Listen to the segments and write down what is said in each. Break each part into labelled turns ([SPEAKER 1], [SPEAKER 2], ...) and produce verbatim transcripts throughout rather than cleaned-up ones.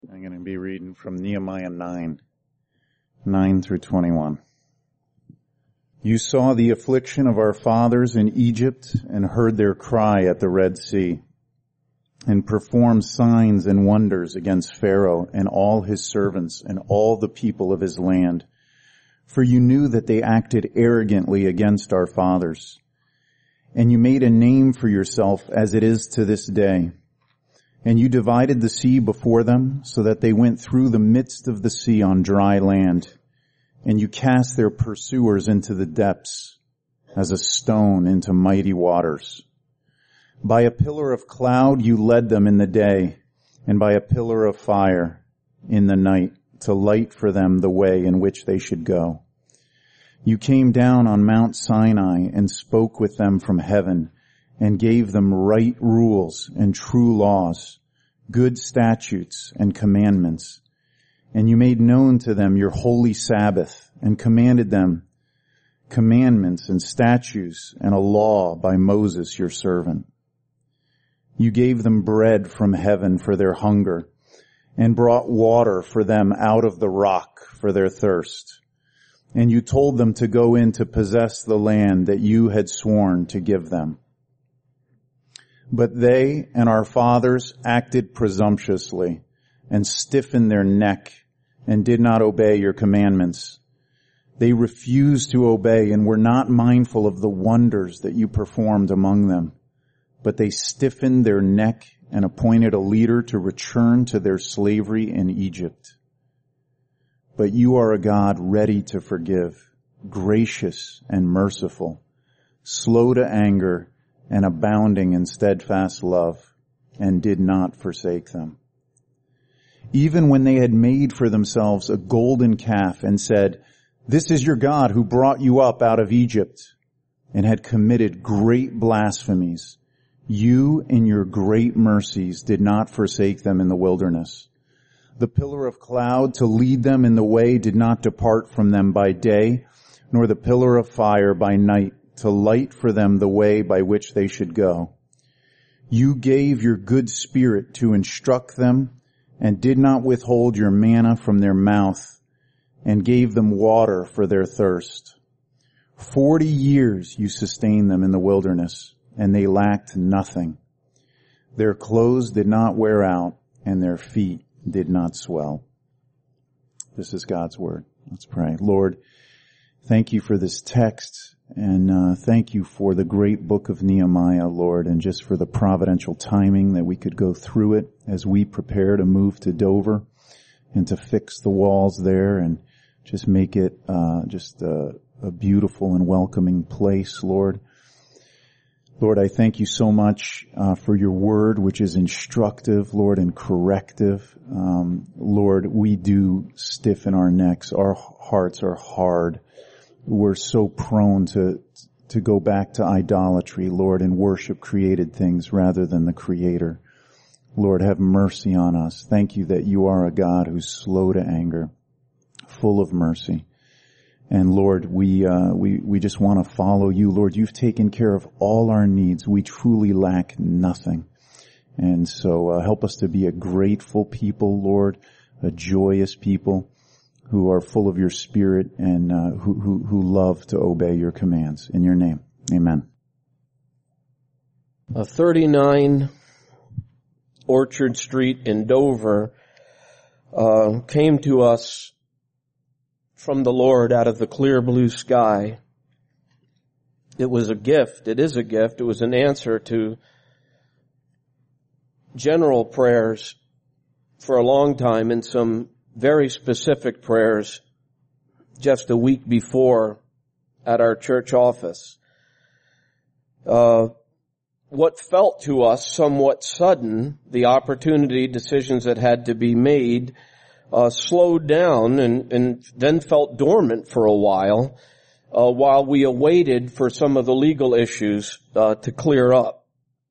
[SPEAKER 1] I'm going to be reading from Nehemiah nine, nine through twenty-one. You saw the affliction of our fathers in Egypt and heard their cry at the Red Sea, and performed signs and wonders against Pharaoh and all his servants and all the people of his land. For you knew that they acted arrogantly against our fathers. And you made a name for yourself as it is to this day. And you divided the sea before them so that they went through the midst of the sea on dry land. And you cast their pursuers into the depths as a stone into mighty waters. By a pillar of cloud you led them in the day, and by a pillar of fire in the night to light for them the way in which they should go. You came down on Mount Sinai and spoke with them from heaven and gave them right rules and true laws, good statutes and commandments. And you made known to them your holy Sabbath and commanded them commandments and statutes and a law by Moses your servant. You gave them bread from heaven for their hunger and brought water for them out of the rock for their thirst. And you told them to go in to possess the land that you had sworn to give them. But they and our fathers acted presumptuously and stiffened their neck and did not obey your commandments. They refused to obey and were not mindful of the wonders that you performed among them. But they stiffened their neck and appointed a leader to return to their slavery in Egypt. But you are a God ready to forgive, gracious and merciful, slow to anger and abounding in steadfast love, and did not forsake them. Even when they had made for themselves a golden calf and said, "This is your God who brought you up out of Egypt," and had committed great blasphemies, you in your great mercies did not forsake them in the wilderness. The pillar of cloud to lead them in the way did not depart from them by day, nor the pillar of fire by night to light for them the way by which they should go. You gave your good spirit to instruct them and did not withhold your manna from their mouth and gave them water for their thirst. Forty years you sustained them in the wilderness, and they lacked nothing. Their clothes did not wear out, and their feet did not swell. This is God's word. Let's pray. Lord, thank you for this text, and uh, thank you for the great book of Nehemiah, Lord, and just for the providential timing that we could go through it as we prepare to move to Dover and to fix the walls there and just make it uh, just a, a beautiful and welcoming place, Lord. Lord, I thank you so much uh, for your word, which is instructive, Lord, and corrective. Um, Lord, we do stiffen our necks. Our hearts are hard. We're so prone to to go back to idolatry, Lord, and worship created things rather than the Creator. Lord, have mercy on us. Thank you that you are a God who's slow to anger, full of mercy. And Lord, we, uh, we, we just want to follow you. Lord, you've taken care of all our needs. We truly lack nothing. And so, uh, help us to be a grateful people, Lord, a joyous people who are full of your spirit and, uh, who, who, who love to obey your commands. In your name. Amen.
[SPEAKER 2] Uh, thirty-nine Orchard Street in Dover, uh, came to us from the Lord out of the clear blue sky. It was a gift. It is a gift. It was an answer to general prayers for a long time and some very specific prayers just a week before at our church office. Uh, what felt to us somewhat sudden, the opportunity, decisions that had to be made, Uh, slowed down and, and then felt dormant for a while, uh, while we awaited for some of the legal issues uh, to clear up.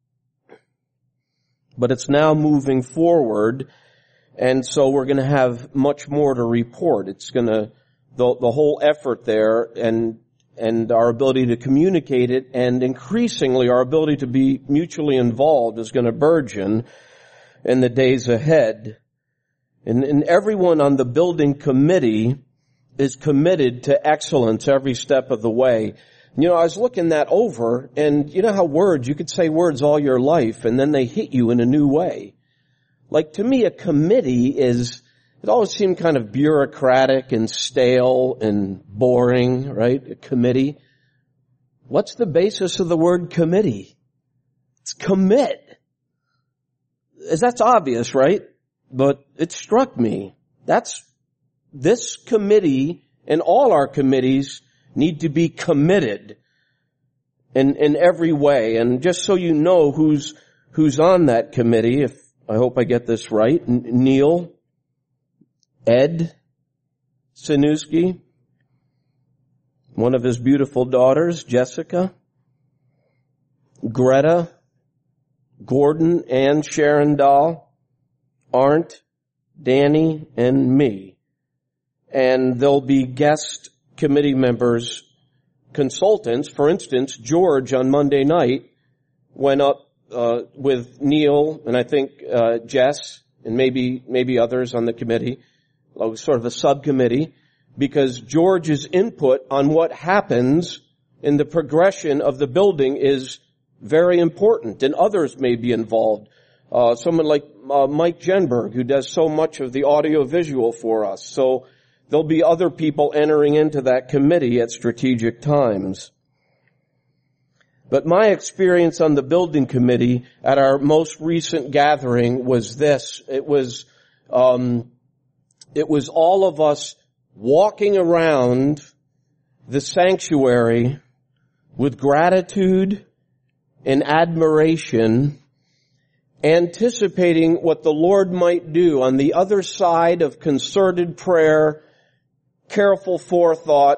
[SPEAKER 2] But it's now moving forward, and so we're going to have much more to report. It's going to, the, the whole effort there and and our ability to communicate it, and increasingly our ability to be mutually involved is going to burgeon in the days ahead. And, and everyone on the building committee is committed to excellence every step of the way. You know, I was looking that over, and you know how words, you could say words all your life, and then they hit you in a new way. Like, to me, a committee is, it always seemed kind of bureaucratic and stale and boring, right? A committee. What's the basis of the word committee? It's commit. That's obvious, right? But it struck me. That's, this committee and all our committees need to be committed in, in every way. And just so you know who's, who's on that committee, if, I hope I get this right, Neil, Ed Sinuski, one of his beautiful daughters, Jessica, Greta, Gordon, and Sharon Dahl, Arndt, Danny, and me. And there'll be guest committee members, consultants. For instance, George on Monday night went up uh, with Neil and I think uh, Jess and maybe maybe others on the committee, like sort of a subcommittee, because George's input on what happens in the progression of the building is very important, and others may be involved. Uh, someone like uh, Mike Jenberg, who does so much of the audio-visual for us. So there'll be other people entering into that committee at strategic times. But my experience on the building committee at our most recent gathering was this. It was, um, it was all of us walking around the sanctuary with gratitude and admiration, anticipating what the Lord might do on the other side of concerted prayer, careful forethought,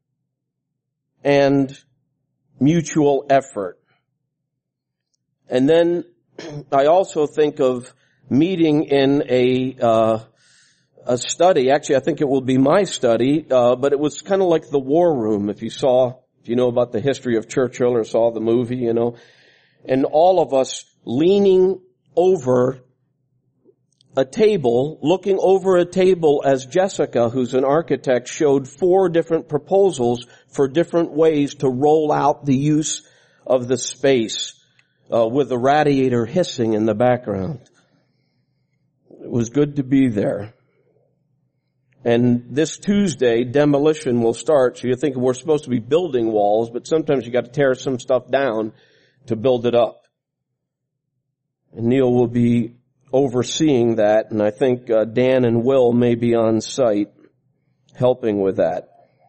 [SPEAKER 2] and mutual effort. And then I also think of meeting in a uh a study. Actually, I think it will be my study, uh but it was kind of like the War Room, if you saw, if you know about the history of Churchill or saw the movie, you know. And all of us leaning over a table, looking over a table as Jessica, who's an architect, showed four different proposals for different ways to roll out the use of the space, uh, with the radiator hissing in the background. It was good to be there. And this Tuesday, demolition will start. So you think we're supposed to be building walls, but sometimes you got to tear some stuff down to build it up. And Neil will be overseeing that, and I think uh, Dan and Will may be on site helping with that.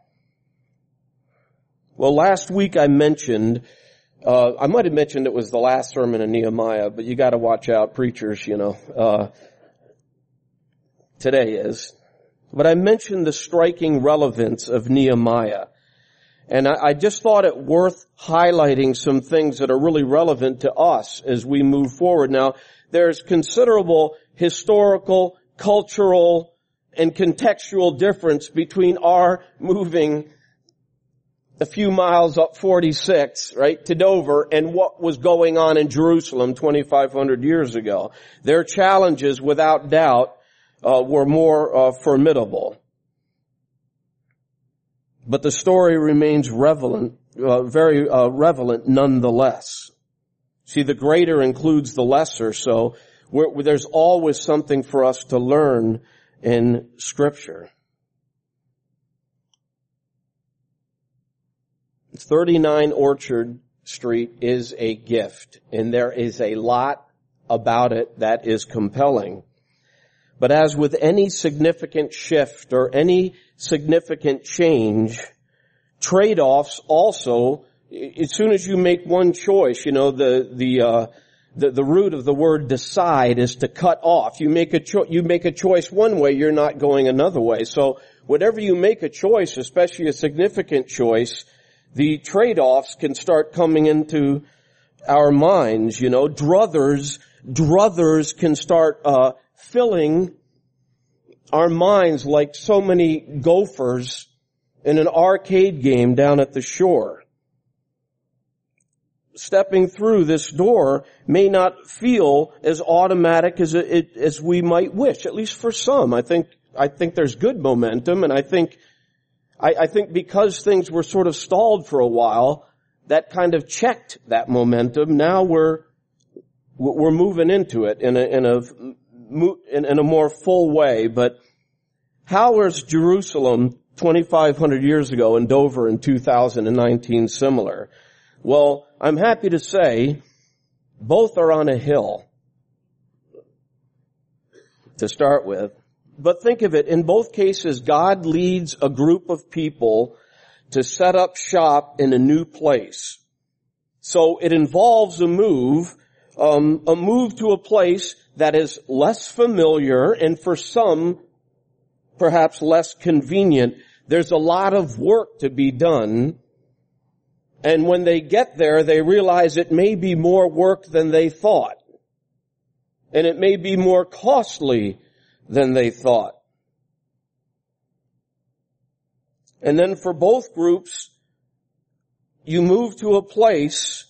[SPEAKER 2] Well, last week I mentioned, uh, I might have mentioned it was the last sermon in Nehemiah, but you got to watch out, preachers, you know. Uh, today is. But I mentioned the striking relevance of Nehemiah. And I, I just thought it worth highlighting some things that are really relevant to us as we move forward. Now, there's considerable historical, cultural, and contextual difference between our moving a few miles up forty-six, right, to Dover, and what was going on in Jerusalem twenty-five hundred years ago. Their challenges, without doubt, uh, were more uh, formidable. But the story remains relevant, uh, very uh, relevant nonetheless. See, the greater includes the lesser, so we're, there's always something for us to learn in Scripture. thirty-nine Orchard Street is a gift, and there is a lot about it that is compelling. But as with any significant shift or any significant change, trade-offs also, as soon as you make one choice, you know, the, the, uh, the, the root of the word decide is to cut off. You make a cho- you make a choice one way, you're not going another way. So whatever you make a choice, especially a significant choice, the trade-offs can start coming into our minds, you know. Druthers, druthers can start, uh, filling our minds like so many gophers in an arcade game down at the shore. stepping through this door may not feel as automatic as it, as we might wish, at least for some. I think, I think there's good momentum, and I think, I, I think because things were sort of stalled for a while, that kind of checked that momentum. Now we're, we're moving into it in a, in a, in, in a more full way. But how was Jerusalem twenty-five hundred years ago and Dover in two thousand nineteen similar? Well, I'm happy to say both are on a hill to start with. But think of it, in both cases, God leads a group of people to set up shop in a new place. So it involves a move, um, a move to a place that is less familiar and for some, perhaps less convenient. There's a lot of work to be done. And when they get there, they realize it may be more work than they thought. And it may be more costly than they thought. And then for both groups, you move to a place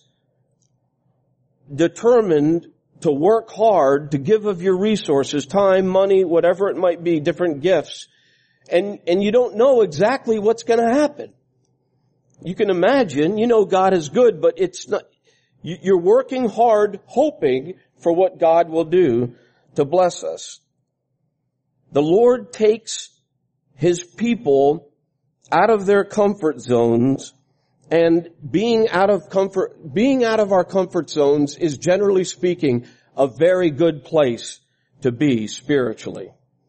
[SPEAKER 2] determined to work hard, to give of your resources, time, money, whatever it might be, different gifts. And, and you don't know exactly what's going to happen. You can imagine, you know God is good, but it's not, you're working hard hoping for what God will do to bless us. The Lord takes His people out of their comfort zones, and being out of comfort, being out of our comfort zones is, generally speaking, a very good place to be spiritually.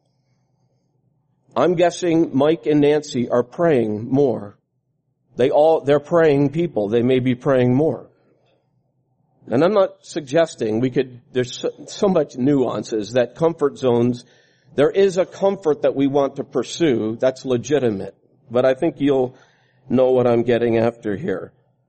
[SPEAKER 2] I'm guessing Mike and Nancy are praying more. They all, they're praying people. They may be praying more. And I'm not suggesting we could, there's so, so much nuances that comfort zones, there is a comfort that we want to pursue that's legitimate. But I think you'll know what I'm getting after here.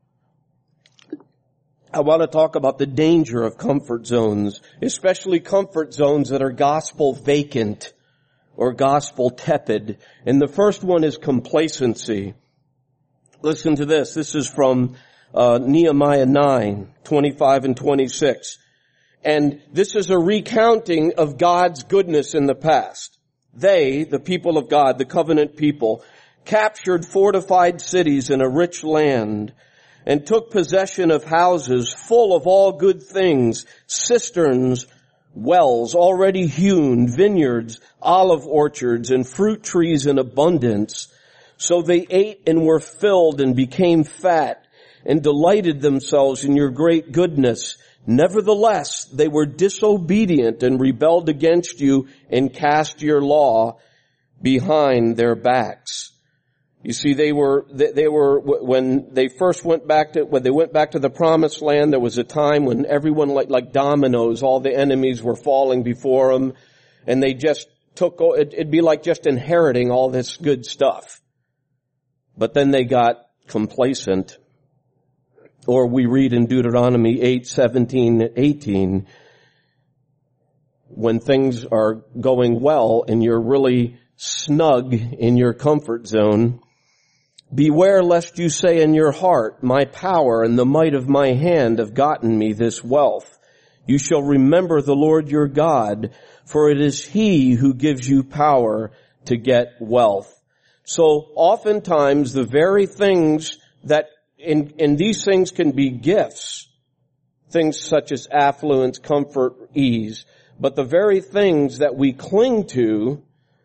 [SPEAKER 2] I want to talk about the danger of comfort zones, especially comfort zones that are gospel vacant or gospel tepid. And the first one is complacency. Listen to this. This is from uh, Nehemiah nine, twenty-five and twenty-six. And this is a recounting of God's goodness in the past. They, the people of God, the covenant people, captured fortified cities in a rich land and took possession of houses full of all good things, cisterns, wells already hewn, vineyards, olive orchards, and fruit trees in abundance. So they ate and were filled and became fat and delighted themselves in your great goodness. Nevertheless, they were disobedient and rebelled against you and cast your law behind their backs. You see, they were, they were, when they first went back to, when they went back to the promised land, there was a time when everyone, like, like dominoes, all the enemies were falling before them, and they just took, it'd be like just inheriting all this good stuff. But then they got complacent. Or we read in Deuteronomy eight, seventeen, eighteen, when things are going well and you're really snug in your comfort zone, beware lest you say in your heart, my power and the might of my hand have gotten me this wealth. You shall remember the Lord your God, for it is He who gives you power to get wealth. So oftentimes the very things that, and, and these things can be gifts, things such as affluence, comfort, ease, but the very things that we cling to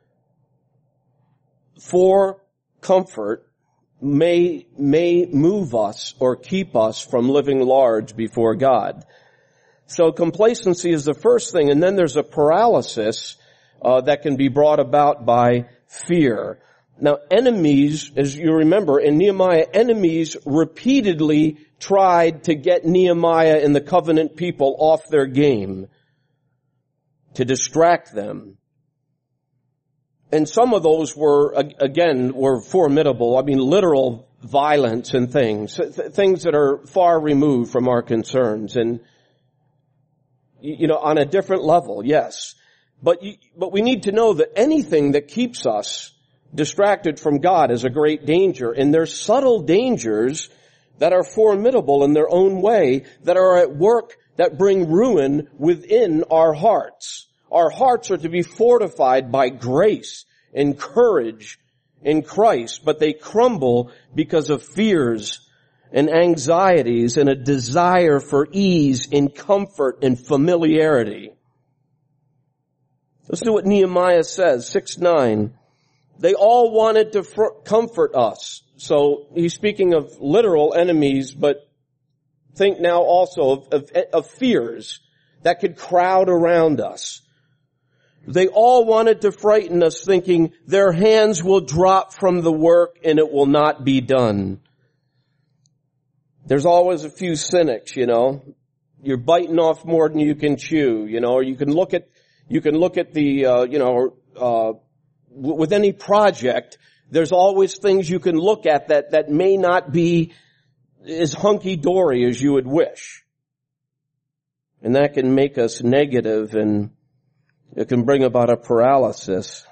[SPEAKER 2] for comfort may, may move us or keep us from living large before God. So complacency is the first thing, and then there's a paralysis uh, that can be brought about by fear. Now, enemies, as you remember, in Nehemiah, enemies repeatedly tried to get Nehemiah and the covenant people off their game, to distract them. And some of those were, again, were formidable. I mean, literal violence and things, th- things that are far removed from our concerns. And, you know, on a different level, yes. But, you, but we need to know that anything that keeps us distracted from God is a great danger. And there's subtle dangers that are formidable in their own way, that are at work, that bring ruin within our hearts. Our hearts are to be fortified by grace and courage in Christ, but they crumble because of fears and anxieties and a desire for ease and comfort and familiarity. Listen to what Nehemiah says, six nine. They all wanted to fr- comfort us. So he's speaking of literal enemies, but think now also of, of, of fears that could crowd around us. They all wanted to frighten us, thinking their hands will drop from the work and it will not be done. There's always a few cynics, you know. You're biting off more than you can chew, you know, or you can look at, you can look at the, uh, you know, uh, w- with any project, there's always things you can look at that, that may not be as hunky-dory as you would wish. And that can make us negative, and it can bring about a paralysis.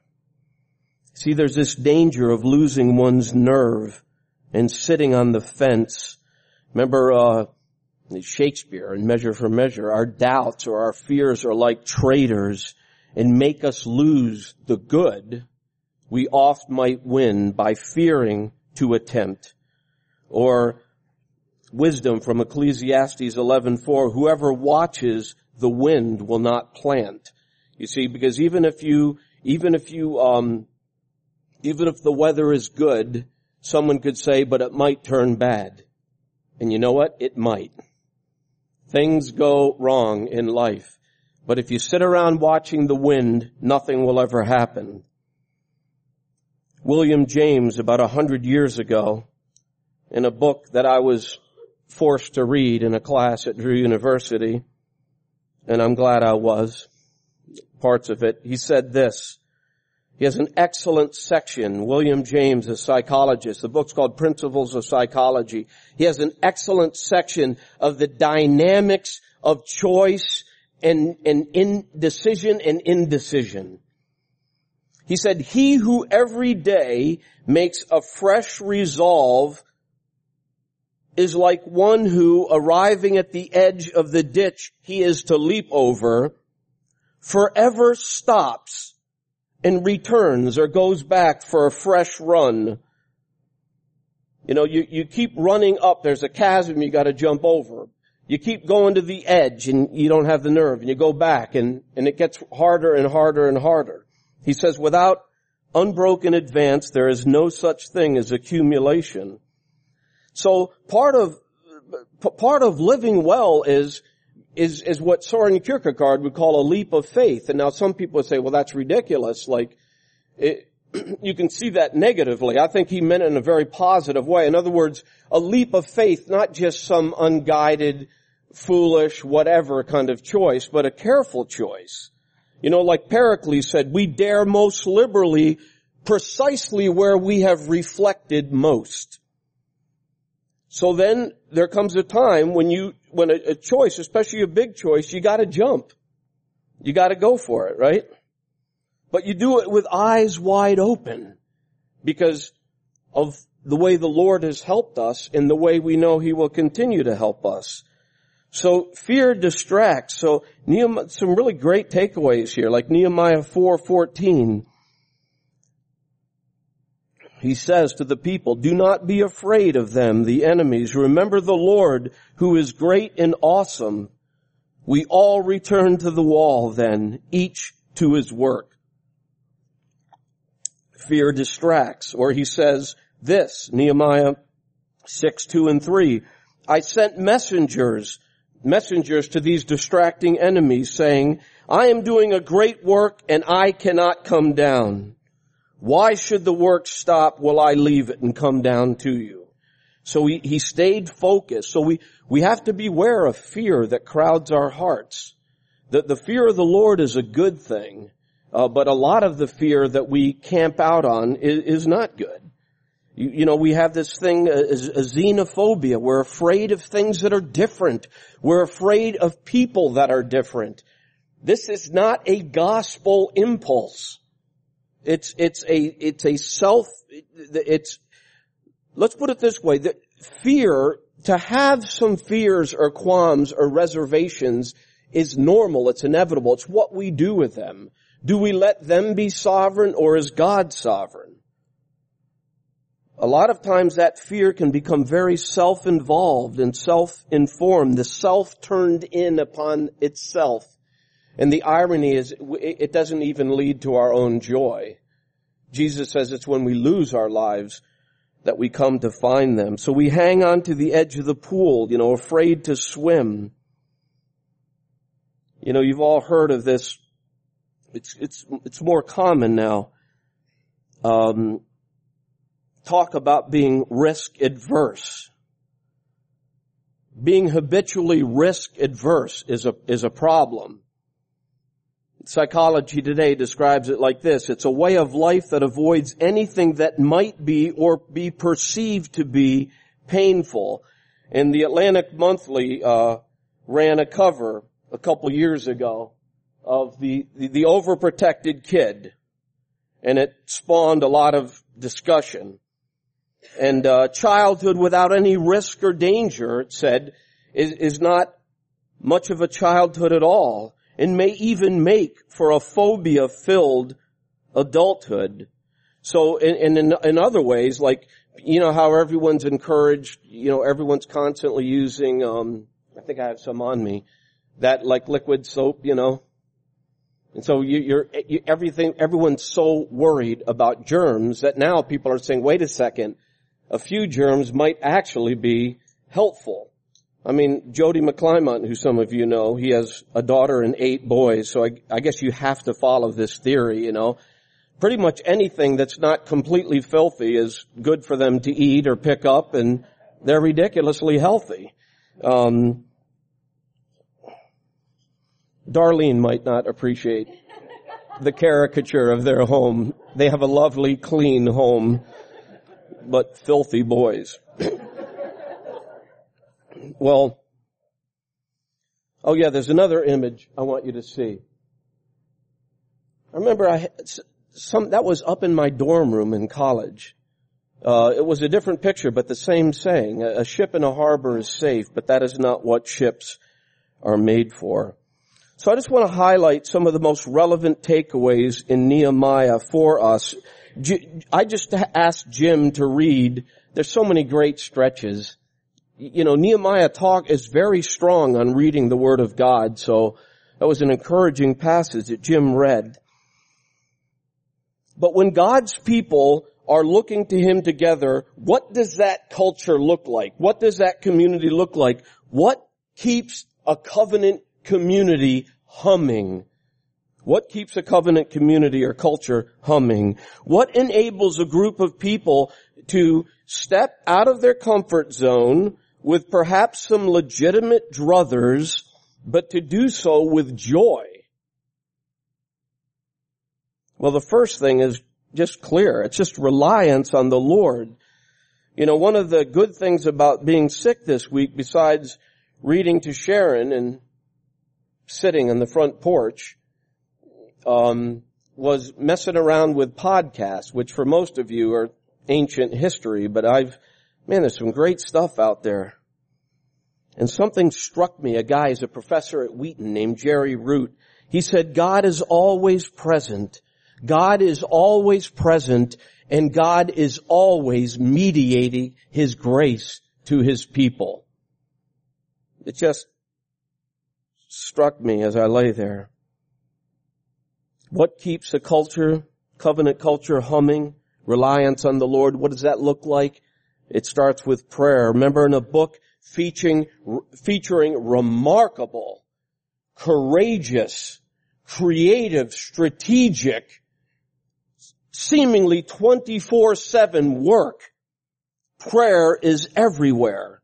[SPEAKER 2] See, there's this danger of losing one's nerve and sitting on the fence. Remember, uh, Shakespeare in Measure for Measure, our doubts or our fears are like traitors and make us lose the good we oft might win by fearing to attempt. Or wisdom from Ecclesiastes eleven four, whoever watches the wind will not plant. You see, because even if you, even if you, um, even if the weather is good, someone could say, but it might turn bad. And you know what? It might. Things go wrong in life. But if you sit around watching the wind, nothing will ever happen. William James, about a hundred years ago, in a book that I was forced to read in a class at Drew University, and I'm glad I was, parts of it, he said this. He has an excellent section. William James, a psychologist. The book's called Principles of Psychology. He has an excellent section of the dynamics of choice and, and indecision and indecision. He said, he who every day makes a fresh resolve is like one who, arriving at the edge of the ditch he is to leap over, forever stops and returns or goes back for a fresh run. You know, you, you keep running up, there's a chasm you gotta jump over. You keep going to the edge and you don't have the nerve, and you go back and, and it gets harder and harder and harder. He says, without unbroken advance, there is no such thing as accumulation. So part of, part of living well is, is, is what Soren Kierkegaard would call a leap of faith. And now some people would say, well, that's ridiculous. Like, it, you can see that negatively. I think he meant it in a very positive way. In other words, a leap of faith, not just some unguided, foolish, whatever kind of choice, but a careful choice. You know, like Pericles said, we dare most liberally precisely where we have reflected most. So then there comes a time when you, when a, a choice, especially a big choice, you gotta jump. You gotta go for it, right? But you do it with eyes wide open because of the way the Lord has helped us and the way we know He will continue to help us. So fear distracts. So Nehemiah, some really great takeaways here, like Nehemiah four fourteen. He says to the people, do not be afraid of them, the enemies. Remember the Lord who is great and awesome. We all return to the wall then, each to his work. Fear distracts. Or he says this, Nehemiah six two and three. I sent messengers messengers to these distracting enemies saying, I am doing a great work and I cannot come down. Why should the work stop while I leave it and come down to you? So he, he stayed focused. So we, we have to beware of fear that crowds our hearts. The, the fear of the Lord is a good thing, uh, but a lot of the fear that we camp out on is, is not good. You, you know, we have this thing, a, a xenophobia. We're afraid of things that are different. We're afraid of people that are different. This is not a gospel impulse. It's, it's a, it's a self, it's, let's put it this way. The fear, to have some fears or qualms or reservations is normal. It's inevitable. It's what we do with them. Do we let them be sovereign, or is God sovereign? A lot of times that fear can become very self-involved and self-informed, the self turned in upon itself. And the irony is it doesn't even lead to our own joy. Jesus says it's when we lose our lives that we come to find them. So we hang on to the edge of the pool, you know, afraid to swim. You know, you've all heard of this. It's, it's, it's more common now. Um, talk about being risk adverse. Being habitually risk adverse is a, is a problem. Psychology today describes it like this. It's a way of life that avoids anything that might be or be perceived to be painful. And the Atlantic Monthly uh ran a cover a couple years ago of the, the, the overprotected kid. And it spawned a lot of discussion. And uh childhood without any risk or danger, it said, is, is not much of a childhood at all, and may even make for a phobia-filled adulthood. So in, in, in other ways, like, you know how everyone's encouraged, you know, everyone's constantly using, um, I think I have some on me, that like liquid soap, you know. And so you, you're, you, everything, everyone's so worried about germs that now people are saying, wait a second, a few germs might actually be helpful. I mean, Jody McClymont, who some of you know, he has a daughter and eight boys, so I, I guess you have to follow this theory, you know. Pretty much anything that's not completely filthy is good for them to eat or pick up, and they're ridiculously healthy. Um, Darlene might not appreciate the caricature of their home. They have a lovely, clean home, but filthy boys. Well, oh yeah, there's another image I want you to see. I remember I had some, that was up in my dorm room in college. Uh, it was a different picture, but the same saying. A, a ship in a harbor is safe, but that is not what ships are made for. So I just want to highlight some of the most relevant takeaways in Nehemiah for us. I just asked Jim to read. There's so many great stretches. You know, Nehemiah talk is very strong on reading the Word of God, so that was an encouraging passage that Jim read. But when God's people are looking to Him together, what does that culture look like? What does that community look like? What keeps a covenant community humming? What keeps a covenant community or culture humming? What enables a group of people to step out of their comfort zone with perhaps some legitimate druthers, but to do so with joy? Well, the first thing is just clear. It's just reliance on the Lord. You know, one of the good things about being sick this week, besides reading to Sharon and sitting on the front porch, um, was messing around with podcasts, which for most of you are ancient history, but I've, man, there's some great stuff out there. And something struck me. A guy is a professor at Wheaton named Jerry Root. He said, God is always present. God is always present, and God is always mediating His grace to His people. It just struck me as I lay there. What keeps a culture, covenant culture, humming? Reliance on the Lord. What does that look like? It starts with prayer. Remember, in a book featuring, featuring remarkable, courageous, creative, strategic, seemingly twenty-four seven work, prayer is everywhere.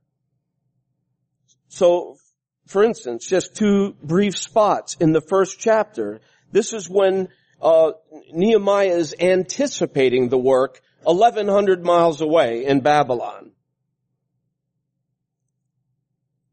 [SPEAKER 2] So, for instance, just two brief spots in the first chapter. This is when uh Nehemiah is anticipating the work eleven hundred miles away in Babylon.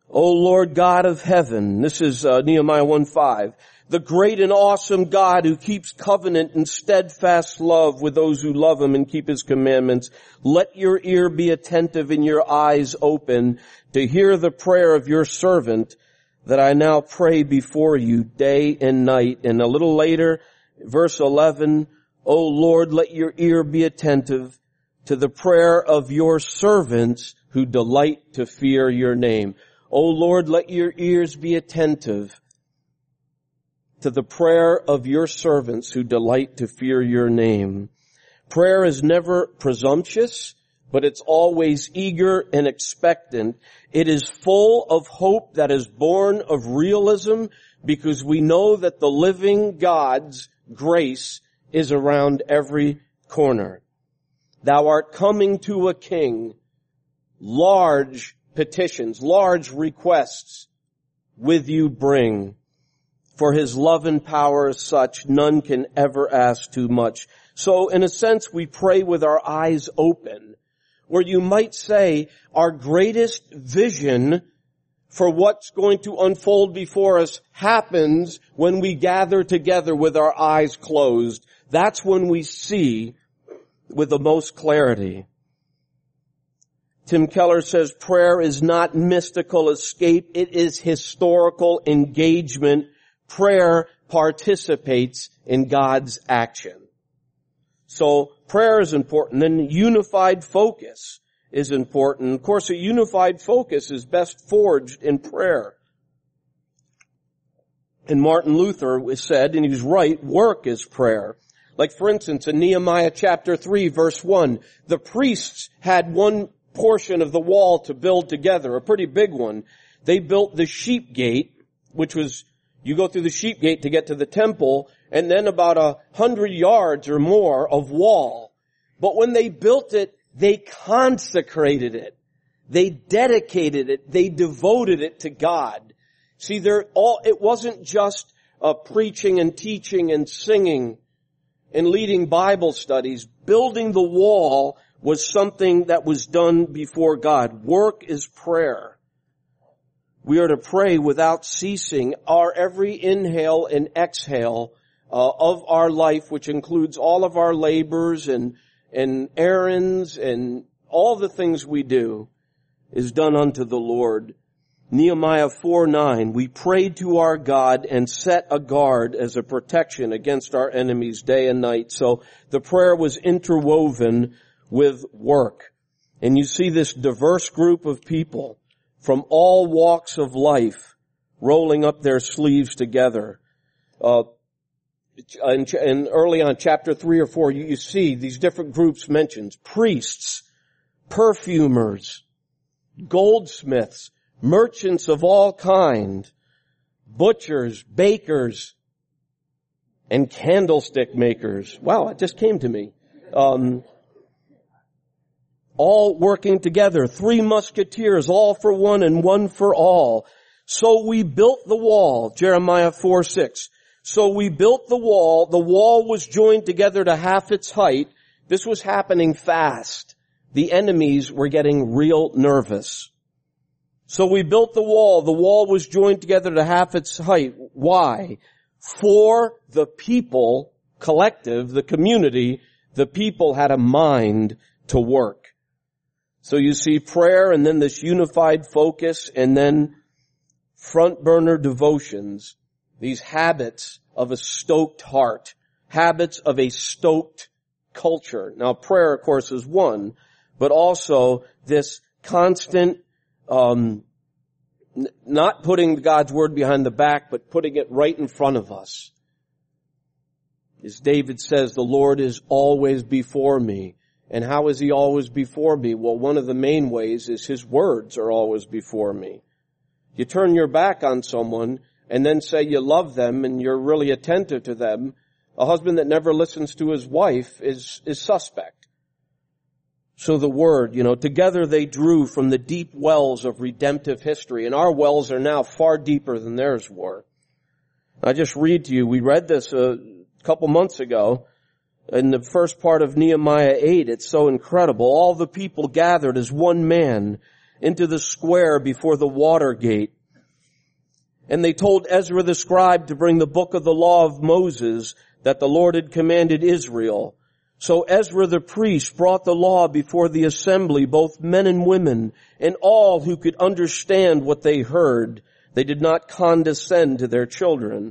[SPEAKER 2] O Lord God of heaven, this is uh, Nehemiah one five, the great and awesome God who keeps covenant and steadfast love with those who love him and keep his commandments, let your ear be attentive and your eyes open to hear the prayer of your servant that I now pray before you day and night. And a little later, verse eleven, O Lord, let your ear be attentive to the prayer of your servants who delight to fear your name. O Lord, let your ears be attentive to the prayer of your servants who delight to fear your name. Prayer is never presumptuous, but it's always eager and expectant. It is full of hope that is born of realism because we know that the living God's grace is around every corner. Thou art coming to a king, large petitions, large requests with you bring. For his love and power is such, none can ever ask too much. So in a sense, we pray with our eyes open, where you might say our greatest vision for what's going to unfold before us happens when we gather together with our eyes closed. That's when we see with the most clarity. Tim Keller says prayer is not mystical escape, it is historical engagement. Prayer participates in God's action. So prayer is important. Then unified focus is important. Of course, a unified focus is best forged in prayer. And Martin Luther said, and he was right, work is prayer. Like for instance, in Nehemiah chapter three, verse one, the priests had one portion of the wall to build together, a pretty big one. They built the sheep gate, which was you go through the sheep gate to get to the temple, and then about a hundred yards or more of wall. But when they built it, they consecrated it. They dedicated it. They devoted it to God. See, they're all, it wasn't just uh, preaching and teaching and singing and leading Bible studies. Building the wall was something that was done before God. Work is prayer. We are to pray without ceasing. Our every inhale and exhale uh, of our life, which includes all of our labors and and errands and all the things we do, is done unto the Lord. Nehemiah four nine, we prayed to our God and set a guard as a protection against our enemies day and night. So the prayer was interwoven with work. And you see this diverse group of people from all walks of life rolling up their sleeves together. Uh, and, and early on, chapter three or four, you, you see these different groups mentioned. Priests, perfumers, goldsmiths, merchants of all kind, butchers, bakers, and candlestick makers. Wow, it just came to me. Um, all working together, three musketeers, all for one and one for all. So we built the wall, Jeremiah four six. So we built the wall. The wall was joined together to half its height. This was happening fast. The enemies were getting real nervous. So we built the wall. The wall was joined together to half its height. Why? For the people, collective, the community, the people had a mind to work. So you see prayer and then this unified focus and then front burner devotions, these habits of a stoked heart, habits of a stoked culture. Now prayer, of course, is one, but also this constant, um, n- not putting God's word behind the back, but putting it right in front of us. As David says, the Lord is always before me. And how is he always before me? Well, one of the main ways is his words are always before me. You turn your back on someone and then say you love them and you're really attentive to them. A husband that never listens to his wife is, is suspect. So the word, you know, together they drew from the deep wells of redemptive history, and our wells are now far deeper than theirs were. I just read to you, we read this a couple months ago. In the first part of Nehemiah eight, it's so incredible. All the people gathered as one man into the square before the water gate. And they told Ezra the scribe to bring the book of the law of Moses that the Lord had commanded Israel. So Ezra the priest brought the law before the assembly, both men and women, and all who could understand what they heard. They did not condescend to their children.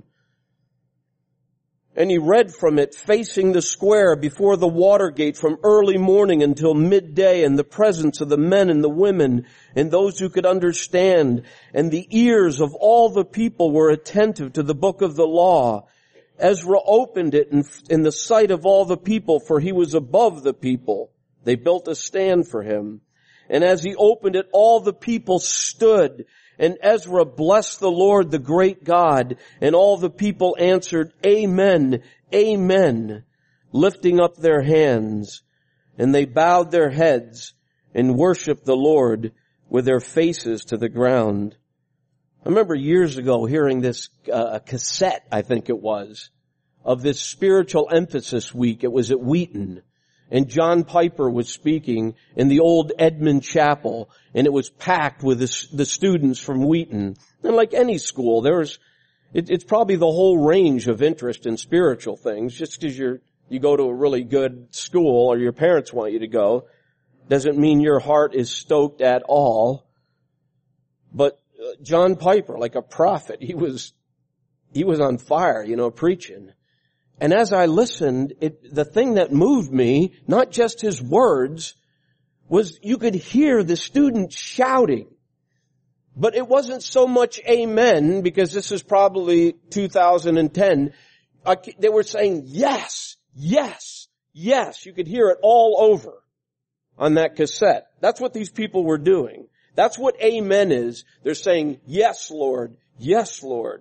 [SPEAKER 2] And he read from it facing the square before the water gate from early morning until midday in the presence of the men and the women and those who could understand. And the ears of all the people were attentive to the book of the law. Ezra opened it in, in the sight of all the people, for he was above the people. They built a stand for him. And as he opened it, all the people stood. And Ezra blessed the Lord, the great God. And all the people answered, Amen, Amen, lifting up their hands. And they bowed their heads and worshiped the Lord with their faces to the ground. I remember years ago hearing this uh, cassette, I think it was, of this spiritual emphasis week. It was at Wheaton. And John Piper was speaking in the old Edmund Chapel, and it was packed with the, the students from Wheaton. And like any school, there's, it, it's probably the whole range of interest in spiritual things. Just because you're, you go to a really good school or your parents want you to go, doesn't mean your heart is stoked at all. But John Piper, like a prophet, he was, he was on fire, you know, preaching. And as I listened, it, the thing that moved me, not just his words, was you could hear the students shouting. But it wasn't so much amen, because this is probably two thousand ten. I, they were saying yes, yes, yes. You could hear it all over on that cassette. That's what these people were doing. That's what amen is. They're saying, yes, Lord, yes, Lord.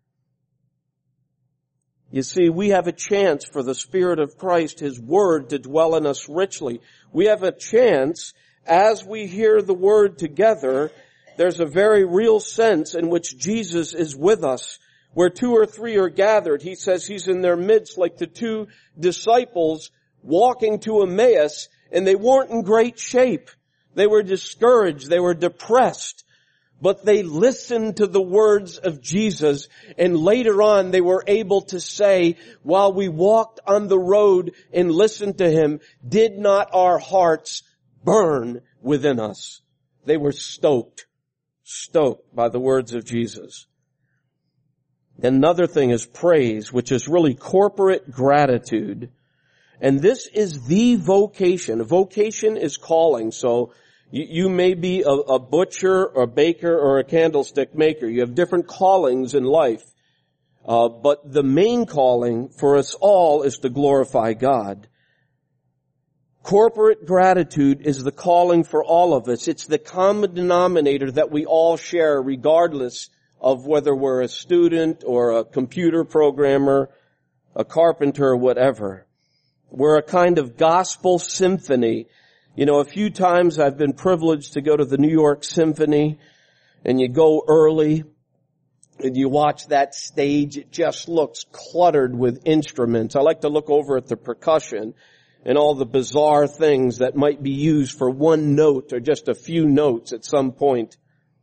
[SPEAKER 2] You see, we have a chance for the Spirit of Christ, His Word, to dwell in us richly. We have a chance, as we hear the Word together, there's a very real sense in which Jesus is with us. Where two or three are gathered, He says He's in their midst, like the two disciples walking to Emmaus, and they weren't in great shape. They were discouraged. They were depressed. But they listened to the words of Jesus, and later on they were able to say, while we walked on the road and listened to Him, did not our hearts burn within us? They were stoked, stoked by the words of Jesus. Another thing is praise, which is really corporate gratitude. And this is the vocation. A vocation is calling, so You, you may be a, a butcher or a baker or a candlestick maker. You have different callings in life. Uh, but the main calling for us all is to glorify God. Corporate gratitude is the calling for all of us. It's the common denominator that we all share, regardless of whether we're a student or a computer programmer, a carpenter, or whatever. We're a kind of gospel symphony. You know, a few times I've been privileged to go to the New York Symphony, and you go early and you watch that stage. It just looks cluttered with instruments. I like to look over at the percussion and all the bizarre things that might be used for one note or just a few notes at some point.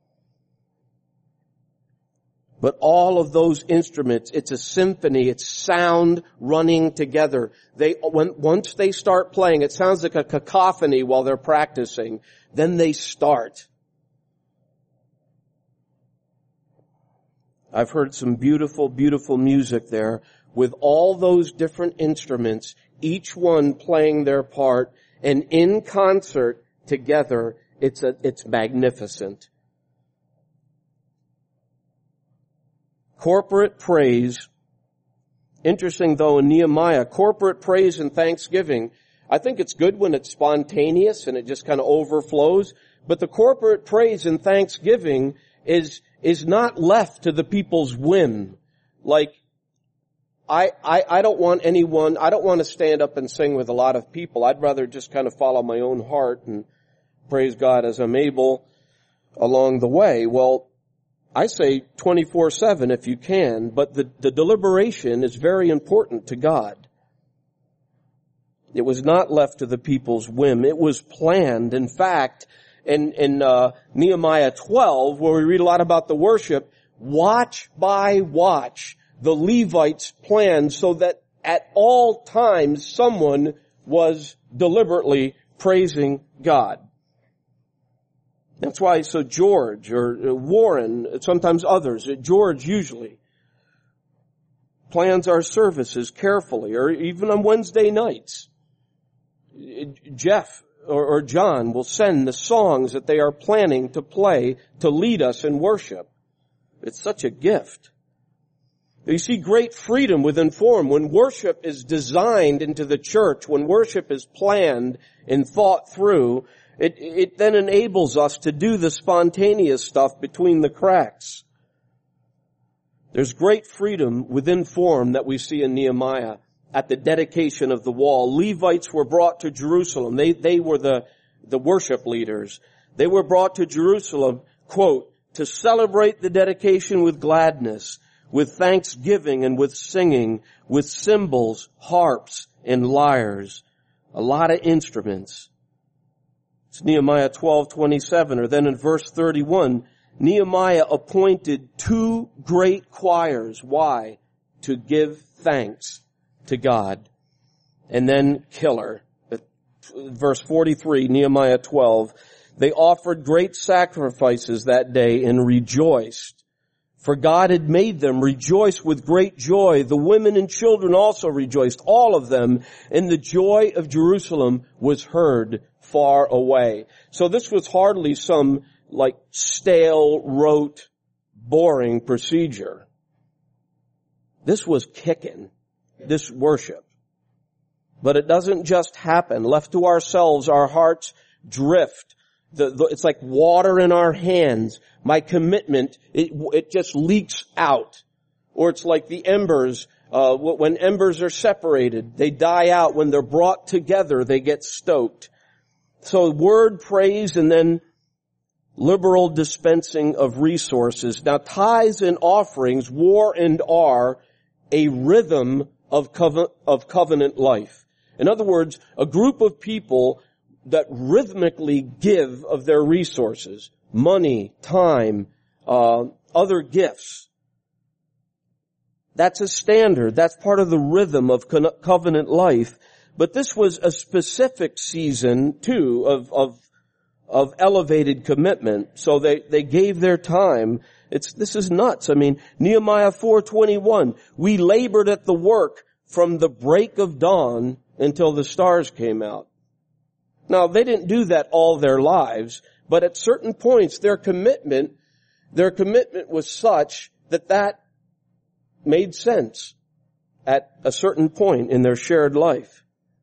[SPEAKER 2] But all of those instruments, it's a symphony, it's sound running together. They, when, once they start playing, it sounds like a cacophony while they're practicing. Then they start. I've heard some beautiful, beautiful music there with all those different instruments, each one playing their part, and in concert together, it's a, it's magnificent. Corporate praise. Interesting though in Nehemiah, corporate praise and thanksgiving. I think it's good when it's spontaneous and it just kind of overflows. But the corporate praise and thanksgiving is, is not left to the people's whim. Like, I, I, I don't want anyone, I don't want to stand up and sing with a lot of people. I'd rather just kind of follow my own heart and praise God as I'm able along the way. Well, I say twenty-four seven if you can, but the, the deliberation is very important to God. It was not left to the people's whim. It was planned. In fact, in, in uh, Nehemiah twelve, where we read a lot about the worship, watch by watch, the Levites planned so that at all times someone was deliberately praising God. That's why, so George or Warren, sometimes others, George usually, plans our services carefully, or even on Wednesday nights. Jeff or, or John will send the songs that they are planning to play to lead us in worship. It's such a gift. You see great freedom within form. When worship is designed into the church, when worship is planned and thought through, it, it then enables us to do the spontaneous stuff between the cracks. There's great freedom within form that we see in Nehemiah at the dedication of the wall. Levites were brought to Jerusalem. They, they were the, the worship leaders. They were brought to Jerusalem, quote, to celebrate the dedication with gladness, with thanksgiving and with singing, with cymbals, harps, and lyres. A lot of instruments. It's Nehemiah twelve twenty-seven, or then in verse thirty-one, Nehemiah appointed two great choirs. Why? To give thanks to God. And then killer. Verse forty-three, Nehemiah twelve, they offered great sacrifices that day and rejoiced. For God had made them rejoice with great joy. The women and children also rejoiced, all of them, and the joy of Jerusalem was heard far away. So this was hardly some like stale, rote, boring procedure. This was kicking, this worship. But it doesn't just happen. Left to ourselves, our hearts drift. The, the, it's like water in our hands. My commitment, it, it just leaks out. Or it's like the embers, uh, when embers are separated, they die out. When they're brought together, they get stoked. So word, praise, and then liberal dispensing of resources. Now tithes and offerings were and are a rhythm of covenant, of covenant life. In other words, a group of people that rhythmically give of their resources, money, time, uh, other gifts. That's a standard. That's part of the rhythm of covenant life. But this was a specific season, too, of, of, of elevated commitment. So they, they gave their time. It's, this is nuts. I mean, Nehemiah four twenty-one, we labored at the work from the break of dawn until the stars came out. Now, they didn't do that all their lives, but at certain points, their commitment, their commitment was such that that made sense at a certain point in their shared life.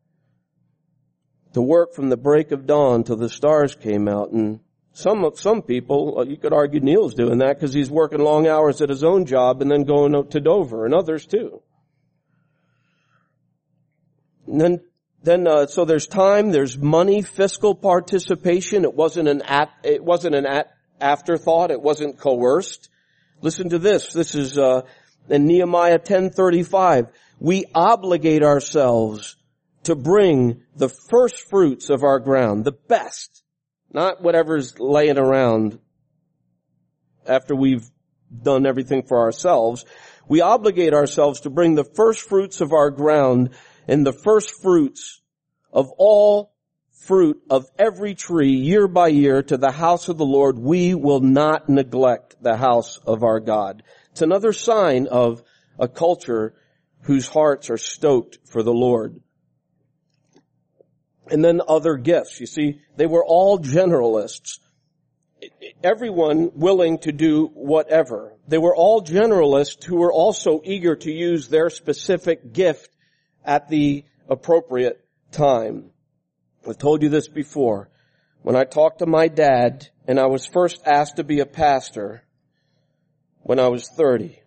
[SPEAKER 2] To work from the break of dawn till the stars came out. And some, some people, you could argue Neil's doing that because he's working long hours at his own job and then going to Dover, and others too. And then Then, uh, so there's time, there's money, fiscal participation. It wasn't an at, it wasn't an at, afterthought. It wasn't coerced. Listen to this. This is, uh, in Nehemiah ten thirty-five. We obligate ourselves to bring the first fruits of our ground, the best, not whatever's laying around after we've done everything for ourselves. We obligate ourselves to bring the first fruits of our ground and the first fruits of all fruit of every tree year by year to the house of the Lord. We will not neglect the house of our God. It's another sign of a culture whose hearts are stoked for the Lord. And then other gifts. You see, they were all generalists. Everyone willing to do whatever. They were all generalists who were also eager to use their specific gift at the appropriate time. I've told you this before. When I talked to my dad, and I was first asked to be a pastor when I was thirty.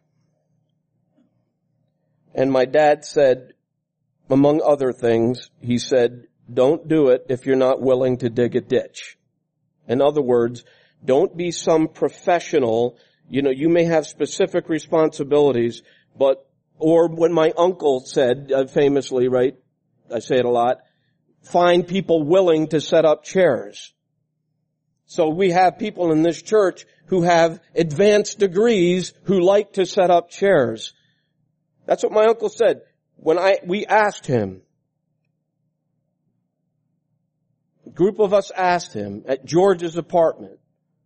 [SPEAKER 2] And my dad said, among other things, he said, don't do it if you're not willing to dig a ditch. In other words, don't be some professional. You know, you may have specific responsibilities, but or when my uncle said, uh, famously, right, I say it a lot, find people willing to set up chairs. So we have people in this church who have advanced degrees who like to set up chairs. That's what my uncle said. When I, we asked him, a group of us asked him at George's apartment,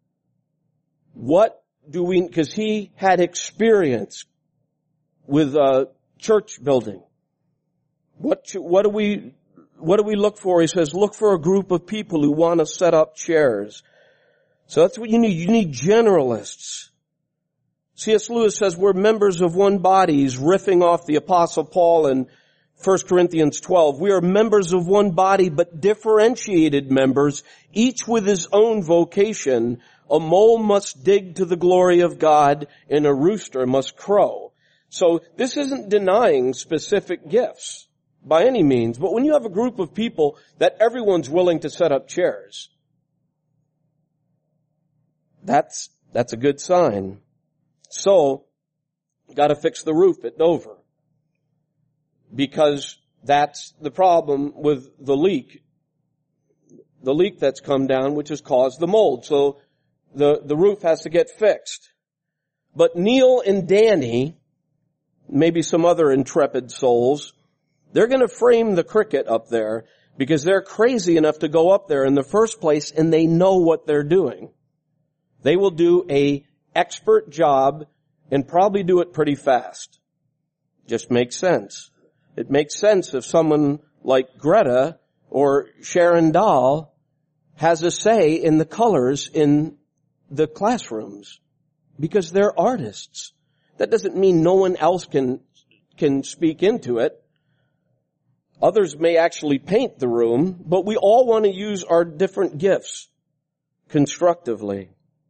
[SPEAKER 2] what do we, because he had experience with uh church building. What, what do we, what do we look for? He says, look for a group of people who want to set up chairs. So that's what you need. You need generalists. C S Lewis says we're members of one body. He's riffing off the Apostle Paul in First Corinthians twelve. We are members of one body, but differentiated members, each with his own vocation. A mole must dig to the glory of God, and a rooster must crow. So this isn't denying specific gifts by any means, but when you have a group of people that everyone's willing to set up chairs, that's, that's a good sign. So, gotta fix the roof at Dover. Because that's the problem with the leak. The leak that's come down, which has caused the mold. So, the, the roof has to get fixed. But Neil and Danny, maybe some other intrepid souls, they're gonna frame the cricket up there because they're crazy enough to go up there in the first place and they know what they're doing. They will do a expert job and probably do it pretty fast. Just makes sense. It makes sense if someone like Greta or Sharon Dahl has a say in the colors in the classrooms because they're artists. That doesn't mean no one else can, can speak into it. Others may actually paint the room, but we all want to use our different gifts constructively.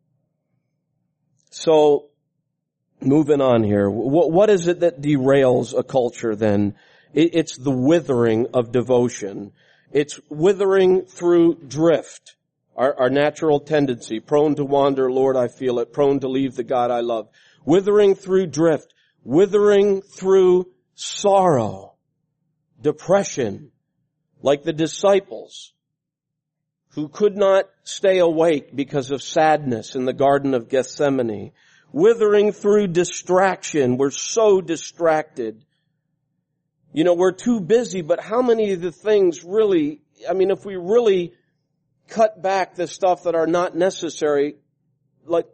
[SPEAKER 2] So, moving on here, what, what is it that derails a culture then? It, it's the withering of devotion. It's withering through drift, our, our natural tendency, prone to wander, Lord, I feel it, prone to leave the God I love. Withering through drift, withering through sorrow, depression, like the disciples who could not stay awake because of sadness in the Garden of Gethsemane. Withering through distraction. We're so distracted. You know, we're too busy, but how many of the things really, I mean, if we really cut back the stuff that are not necessary, like,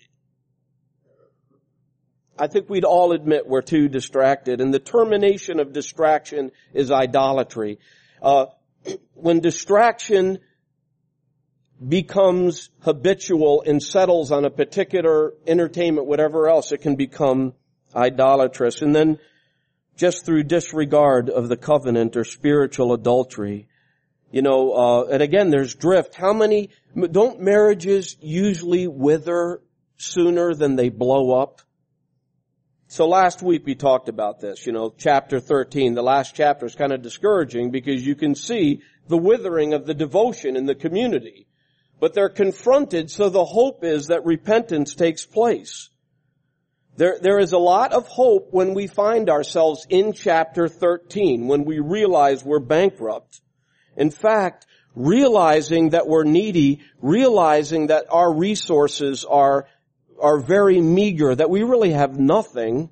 [SPEAKER 2] I think we'd all admit we're too distracted, and the termination of distraction is idolatry. Uh, when distraction becomes habitual and settles on a particular entertainment, whatever else, it can become idolatrous. And then just through disregard of the covenant or spiritual adultery. You know, uh, and again, there's drift. How many, don't marriages usually wither sooner than they blow up? So last week we talked about this, you know, chapter thirteen, the last chapter is kind of discouraging because you can see the withering of the devotion in the community. But they're confronted, so the hope is that repentance takes place. There, there is a lot of hope when we find ourselves in chapter thirteen, when we realize we're bankrupt. In fact, realizing that we're needy, realizing that our resources are, are very meager, that we really have nothing,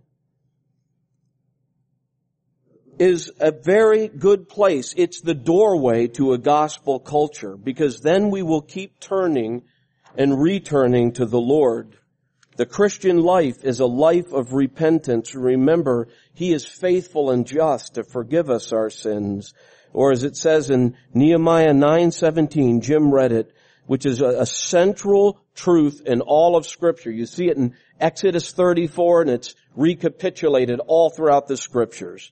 [SPEAKER 2] is a very good place. It's the doorway to a gospel culture, because then we will keep turning and returning to the Lord. The Christian life is a life of repentance. Remember, He is faithful and just to forgive us our sins. Or as it says in Nehemiah nine seventeen, Jim read it, which is a, a central truth in all of Scripture. You see it in Exodus thirty-four, and it's recapitulated all throughout the Scriptures.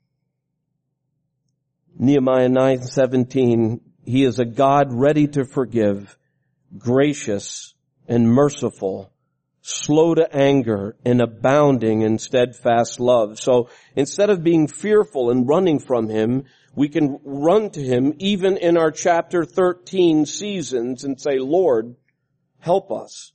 [SPEAKER 2] Nehemiah nine seventeen, He is a God ready to forgive, gracious and merciful, slow to anger and abounding in steadfast love. So instead of being fearful and running from Him, we can run to Him even in our chapter thirteen seasons and say, Lord, help us.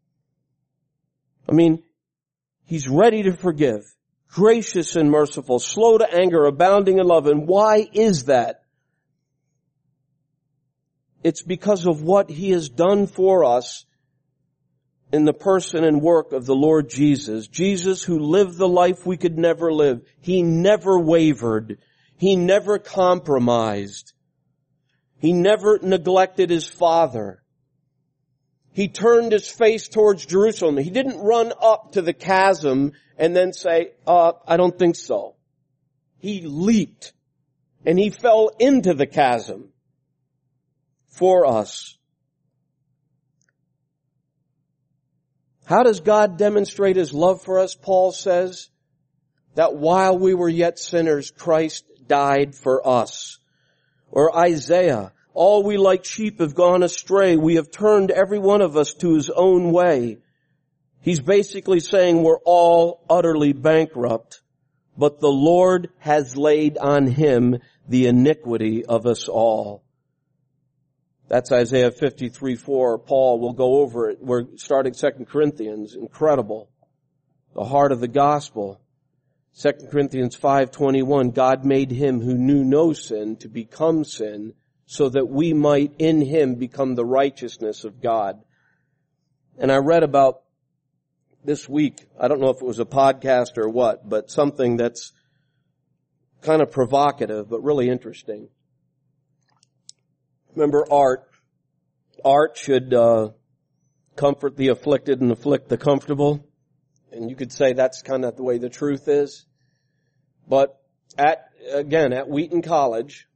[SPEAKER 2] I mean, He's ready to forgive, gracious and merciful, slow to anger, abounding in love. And why is that? it's because of what He has done for us in the person and work of the Lord Jesus. Jesus, who lived the life we could never live. He never wavered. He never compromised. He never neglected His Father. He turned His face towards Jerusalem. He didn't run up to the chasm and then say, uh, I don't think so. He leaped and He fell into the chasm for us. How does God demonstrate His love for us? Paul says that while we were yet sinners, Christ died for us. Or Isaiah, all we like sheep have gone astray. We have turned every one of us to his own way. He's basically saying we're all utterly bankrupt, but the Lord has laid on Him the iniquity of us all. That's Isaiah fifty-three four. Paul will go over it. We're starting Second Corinthians. Incredible. The heart of the gospel. Second Corinthians five twenty-one. God made Him who knew no sin to become sin so that we might in Him become the righteousness of God. And I read about this week, I don't know if it was a podcast or what, but something that's kind of provocative but really interesting. Remember art. Art should uh comfort the afflicted and afflict the comfortable. And you could say that's kind of the way the truth is. But at, again, at Wheaton College,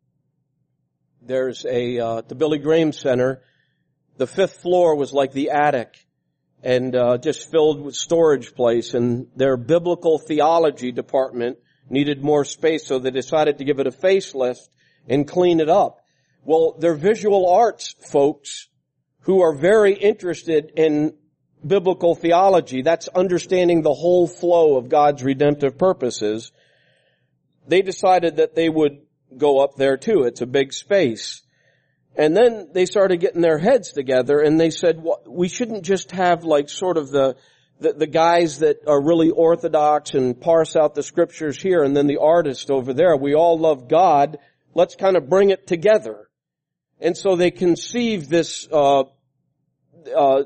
[SPEAKER 2] there's a, uh, the Billy Graham Center, the fifth floor was like the attic and, uh, just filled with storage place, and their biblical theology department needed more space, so they decided to give it a facelift and clean it up. Well, their visual arts folks who are very interested in biblical theology, that's understanding the whole flow of God's redemptive purposes, they decided that they would go up there too. It's a big space. And then they started getting their heads together and they said, well, we shouldn't just have like sort of the, the, the guys that are really orthodox and parse out the scriptures here and then the artist over there. We all love God. Let's kind of bring it together. And so they conceived this, uh, uh,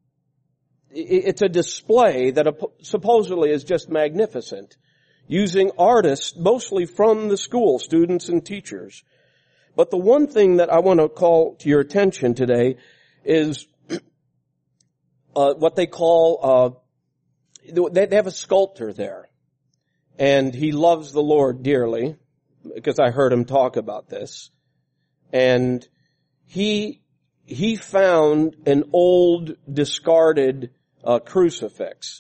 [SPEAKER 2] it's a display that supposedly is just magnificent, using artists mostly from the school, students and teachers. But the one thing that I want to call to your attention today is uh, what they call, uh, they, they have a sculptor there. And he loves the Lord dearly, because I heard him talk about this. And he, he found an old, discarded uh, crucifix.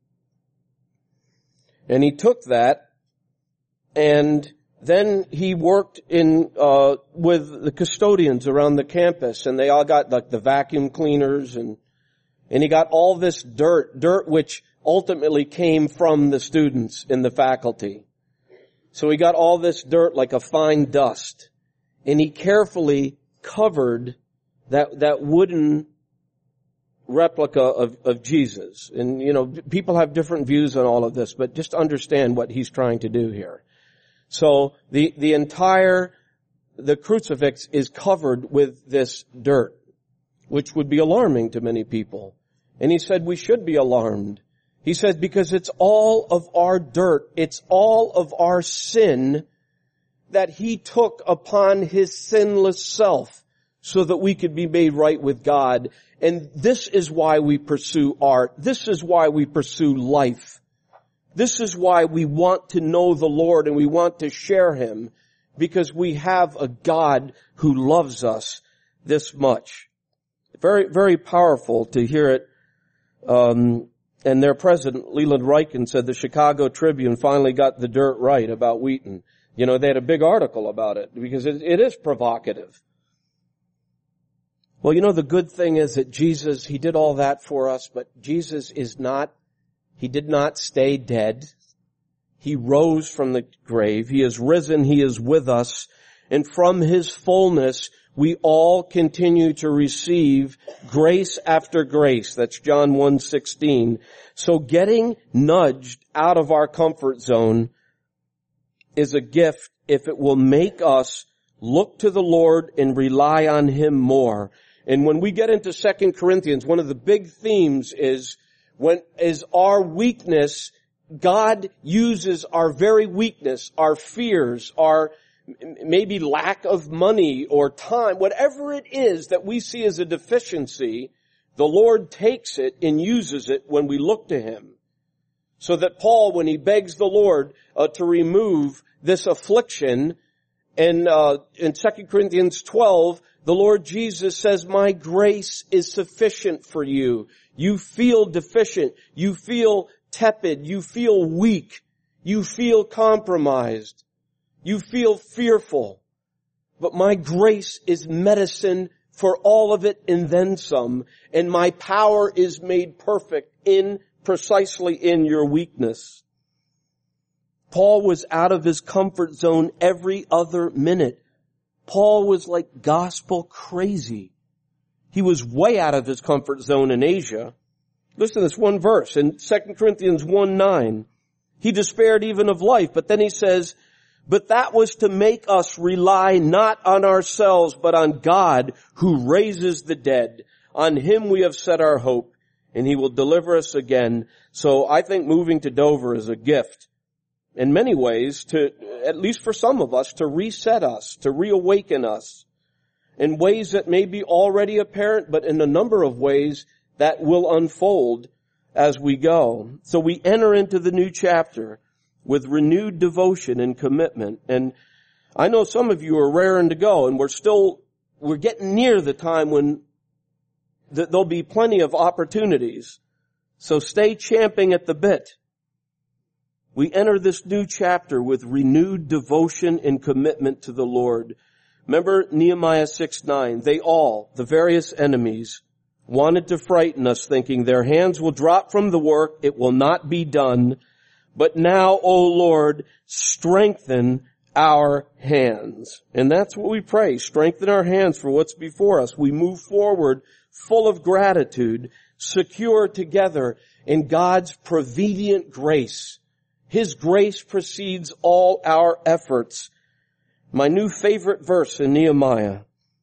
[SPEAKER 2] And he took that, and then he worked in, uh, with the custodians around the campus, and they all got like the vacuum cleaners, and, and he got all this dirt, dirt which ultimately came from the students in the faculty. So he got all this dirt like a fine dust, and he carefully covered that, that wooden replica of, of Jesus. And, you know, people have different views on all of this, but just understand what he's trying to do here. So the, the entire, the crucifix is covered with this dirt, which would be alarming to many people. And he said we should be alarmed. He said because it's all of our dirt, it's all of our sin that he took upon his sinless self so that we could be made right with God. And this is why we pursue art. This is why we pursue life. This is why we want to know the Lord and we want to share Him, because we have a God who loves us this much. Very, very powerful to hear it. Um, and their president, Leland Ryken, said the Chicago Tribune finally got the dirt right about Wheaton. You know, they had a big article about it because it, it is provocative. Well, you know, the good thing is that Jesus, He did all that for us, but Jesus is not, He did not stay dead. He rose from the grave. He is risen. He is with us. And from His fullness, we all continue to receive grace after grace. That's John one sixteen. So getting nudged out of our comfort zone is a gift if it will make us Look to the Lord and rely on Him more. And when we get into Second Corinthians, one of the big themes is when is our weakness, God uses our very weakness, our fears, our maybe lack of money or time, whatever it is that we see as a deficiency, the Lord takes it and uses it when we look to Him. So that Paul, when he begs the Lord uh, to remove this affliction, and uh, in Second Corinthians twelve, the Lord Jesus says, my grace is sufficient for you. You feel deficient. You feel tepid. You feel weak. You feel compromised. You feel fearful. But my grace is medicine for all of it and then some. And my power is made perfect in precisely in your weakness. Paul was out of his comfort zone every other minute. Paul was like gospel crazy. He was way out of his comfort zone in Asia. Listen to this one verse in Second Corinthians one nine. He despaired even of life, but then he says, but that was to make us rely not on ourselves, but on God who raises the dead. On Him we have set our hope, and He will deliver us again. So I think moving to Dover is a gift. In many ways, to, at least for some of us, to reset us, to reawaken us. In ways that may be already apparent, but in a number of ways that will unfold as we go. So we enter into the new chapter with renewed devotion and commitment. And I know some of you are raring to go, and we're still, we're getting near the time when th- there'll be plenty of opportunities. So stay champing at the bit. We enter this new chapter with renewed devotion and commitment to the Lord. Remember Nehemiah six nine. They all, the various enemies, wanted to frighten us, thinking their hands will drop from the work, it will not be done. But now, O Lord, strengthen our hands. And that's what we pray. Strengthen our hands for what's before us. We move forward full of gratitude, secure together in God's prevenient grace. His grace precedes all our efforts. My new favorite verse in Nehemiah,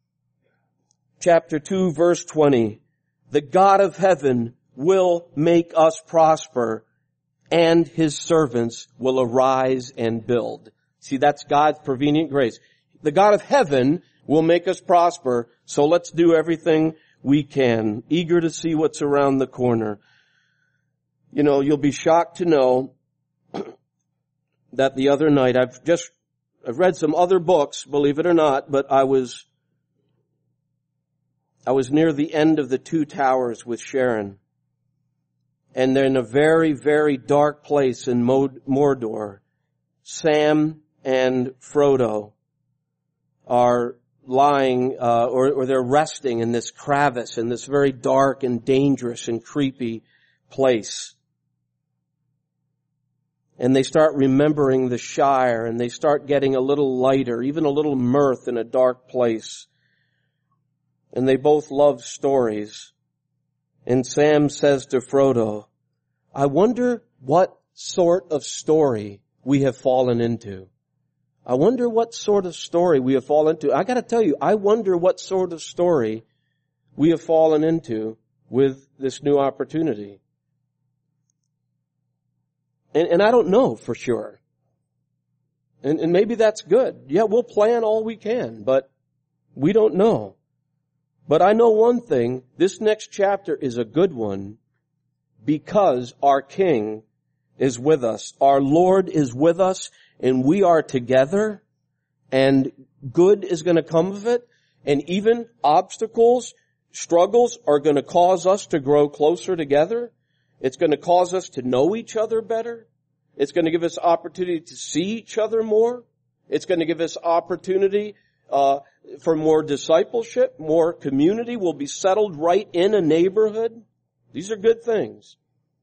[SPEAKER 2] chapter two, verse twenty. The God of heaven will make us prosper, and His servants will arise and build. See, that's God's prevenient grace. The God of heaven will make us prosper, so let's do everything we can. Eager to see what's around the corner. You know, you'll be shocked to know that the other night, I've just, I've read some other books, believe it or not, but I was, I was near the end of the Two Towers with Sharon. And they're in a very, very dark place in Mordor. Sam and Frodo are lying, uh, or, or they're resting in this crevice, in this very dark and dangerous and creepy place. And they start remembering the Shire, and they start getting a little lighter, even a little mirth in a dark place. And they both love stories. And Sam says to Frodo, I wonder what sort of story we have fallen into. I wonder what sort of story we have fallen into. I gotta tell you, I wonder what sort of story we have fallen into with this new opportunity. And, and I don't know for sure. And, and maybe that's good. Yeah, we'll plan all we can, but we don't know. But I know one thing, this next chapter is a good one because our King is with us. Our Lord is with us, and we are together, and good is going to come of it, and even obstacles, struggles are going to cause us to grow closer together. It's going to cause us to know each other better. It's going to give us opportunity to see each other more. It's going to give us opportunity uh for more discipleship, more community. We'll be settled right in a neighborhood. These are good things.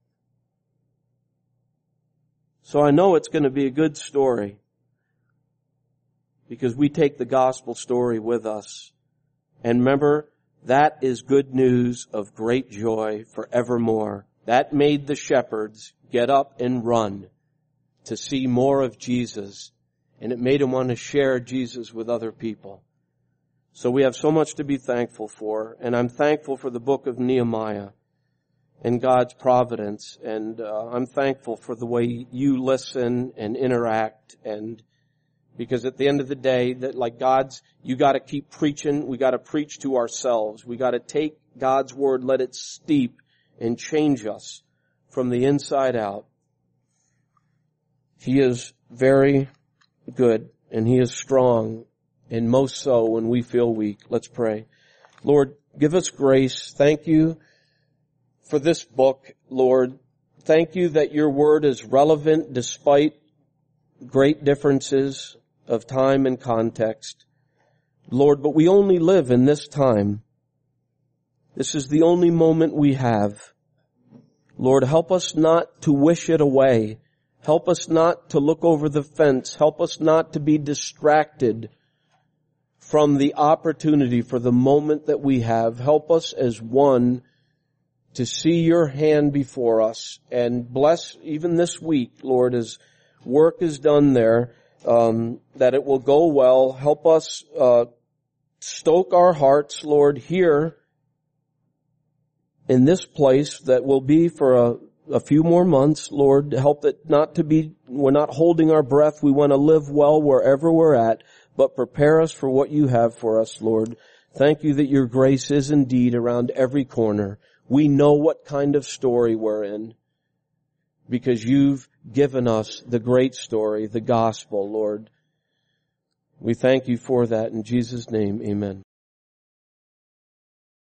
[SPEAKER 2] So I know it's going to be a good story because we take the gospel story with us. And remember, that is good news of great joy forevermore. That made the shepherds get up and run to see more of Jesus and it made him want to share Jesus with other people. So we have so much to be thankful for, and I'm thankful for the book of Nehemiah and God's providence, and uh, I'm thankful for the way you listen and interact, and because at the end of the day, that like God's, you gotta keep preaching, we gotta preach to ourselves, we gotta take God's word, let it steep and change us from the inside out. He is very good, and He is strong, and most so when we feel weak. Let's pray. Lord, give us grace. Thank you for this book, Lord. Thank you that your word is relevant despite great differences of time and context. Lord, but we only live in this time. This is the only moment we have. Lord, help us not to wish it away. Help us not to look over the fence. Help us not to be distracted from the opportunity for the moment that we have. Help us as one to see your hand before us, and bless even this week, Lord, as work is done there, um, that it will go well. Help us uh, stoke our hearts, Lord, here in this place that will be for a, a few more months, Lord. Help it not to be, we're not holding our breath. We want to live well wherever we're at, but prepare us for what you have for us, Lord. Thank you that your grace is indeed around every corner. We know what kind of story we're in because you've given us the great story, the gospel, Lord. We thank you for that. In Jesus' name, amen.